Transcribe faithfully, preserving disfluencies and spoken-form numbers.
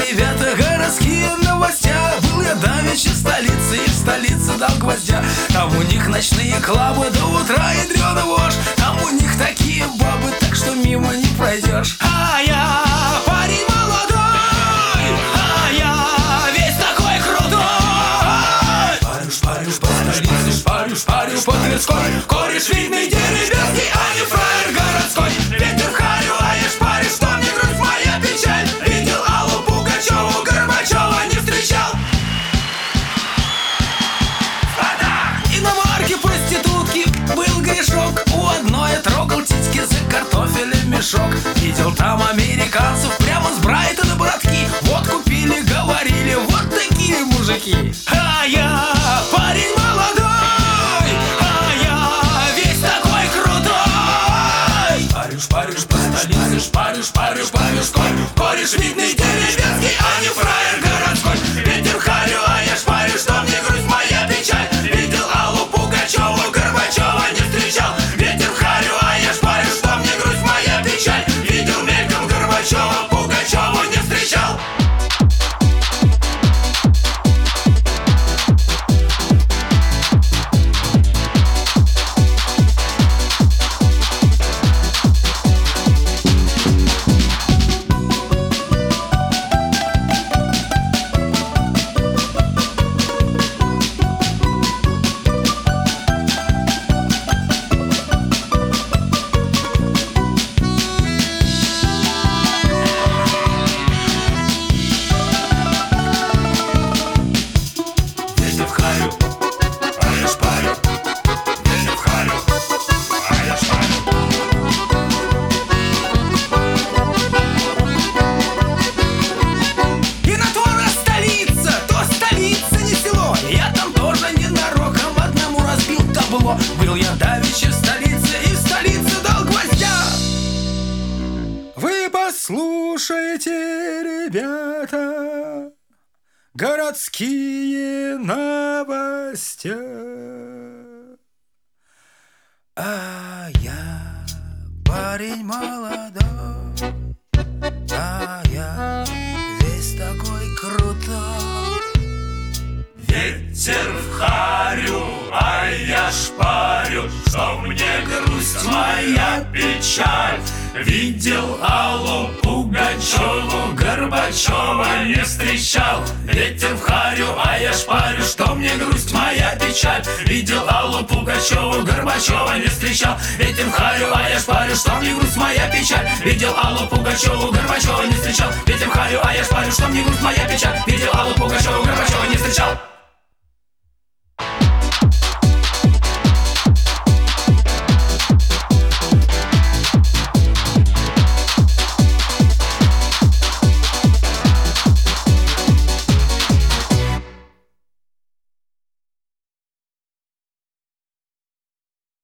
ребята, городские новостя. Был я давеча в столице, и в столице дал гвоздя. Там у них ночные клабы до утра ядрёна вошь. Там у них такие бабы, так что мимо не пройдешь. А я парень молодой, а я весь такой крутой. Шпарю, шпарю по столице, шпарю, шпарю по Тверской. Кореш видный деревенский, а не фраер городской. Ветер в харю, а я шпарю, что мне грусть, моя печаль. Видел Аллу Пугачеву, Горбачева не встречал. Иномарки проститутки был грешок. У одной я трогал титьки за картофелем мешок. Видел там американцев прямо с Брайтона братки. Вот купили, говорили, вот такие мужики. А я парень молодой, а я весь такой крутой. Шпарю, шпарю по столице, шпарю, шпарю по Тверской. Кореш видный деревенский, а не фраер городской. Ветер в харю, а я шпарю, что мне грусть, моя печаль. Видел Аллу Пугачеву, Горбачева не встречал. Ветер в харю, а я шпарю, что мне грусть, моя печаль. Видел мельком Горбачева, Пугачеву не встречал. Был я давеча в столице, и в столице дал гвоздя. Вы послушайте, ребята, городские новости. А я парень молодой, а я весь такой крутой. Ветер в харю, а я шпарю, что мне грусть, моя печаль. Видел Аллу Пугачеву, Горбачева не встречал. Ветер в харю, а я шпарю, что мне грусть, моя печаль. Видел Аллу Пугачеву, Горбачева не встречал. Ветер в харю, а я шпарю, что мне грусть, моя печаль. Видел Аллу Пугачеву, Горбачева не встречал. Ветер в харю, а я шпарю, что мне грусть, моя печаль. Видел Аллу Пугачеву, Горбачева не встречал.